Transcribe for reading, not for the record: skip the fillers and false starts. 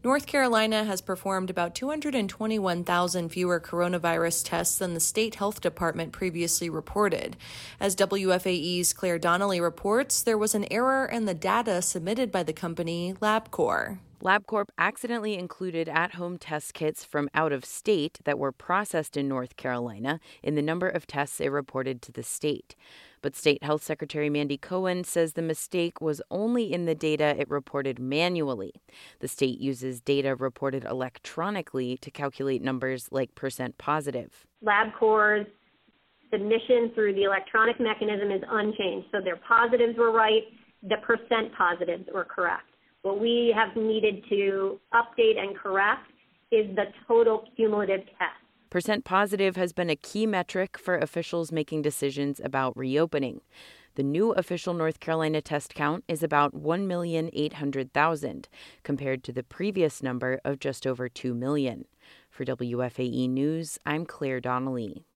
North Carolina has performed about 221,000 fewer coronavirus tests than the state health department previously reported. As WFAE's Claire Donnelly reports, there was an error in the data submitted by the company LabCorp. LabCorp accidentally included at-home test kits from out of state that were processed in North Carolina in the number of tests it reported to the state. But State Health Secretary Mandy Cohen says the mistake was only in the data it reported manually. The state uses data reported electronically to calculate numbers like percent positive. LabCorp's submission through the electronic mechanism is unchanged. So their positives were right, the percent positives were correct. What we have needed to update and correct is the total cumulative test. Percent positive has been a key metric for officials making decisions about reopening. The new official North Carolina test count is about 1,800,000, compared to the previous number of just over 2 million. For WFAE News, I'm Claire Donnelly.